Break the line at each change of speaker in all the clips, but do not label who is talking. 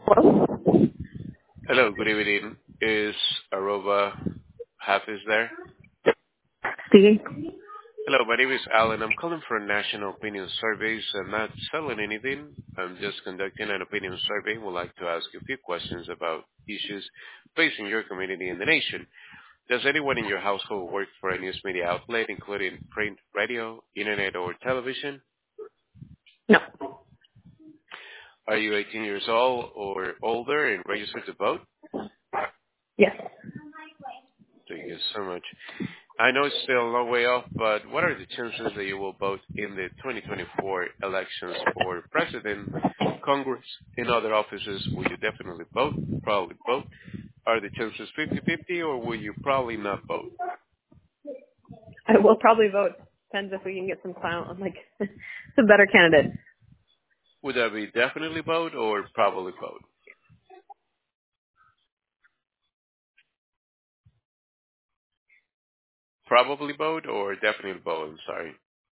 Hello?
Hello, good evening. Is Aroba Hafiz there?
Speaking.
Hello, my name is Alan. I'm calling for National Opinion Surveys. I'm not selling anything. I'm just conducting an opinion survey. Would like to ask you a few questions about issues facing your community and the nation. Does anyone in your household work for a news media outlet, including print, radio, internet, or television?
No.
Are you 18 years old or older and registered to vote?
Yes.
Thank you so much. I know it's still a long way off, but what are the chances that you will vote in the 2024 elections for president, Congress, and other offices? Will you definitely vote? Probably vote. Are the chances 50-50, or will you probably not vote?
I will probably vote. Depends if we can get some silent, like, some better candidates.
Would that be definitely vote or probably vote? Probably vote or definitely vote? I'm sorry.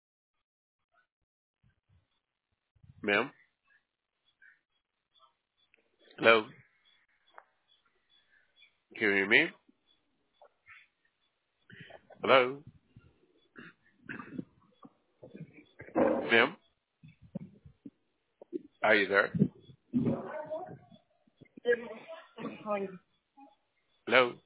Ma'am? Hello? Can you hear me? Hello? Ma'am? Are you there? Hello?